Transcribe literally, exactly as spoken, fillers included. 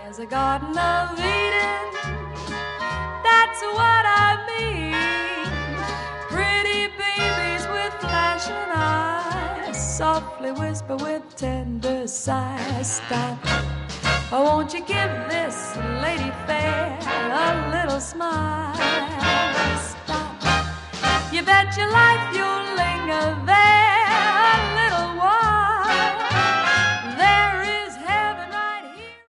There's a Garden of Eden, that's what I mean. Pretty babies with flashing eyes, softly whisper with tender sighs. Stop, oh, won't you give this lady fair a little smile? Stop, you bet your life you'll linger there.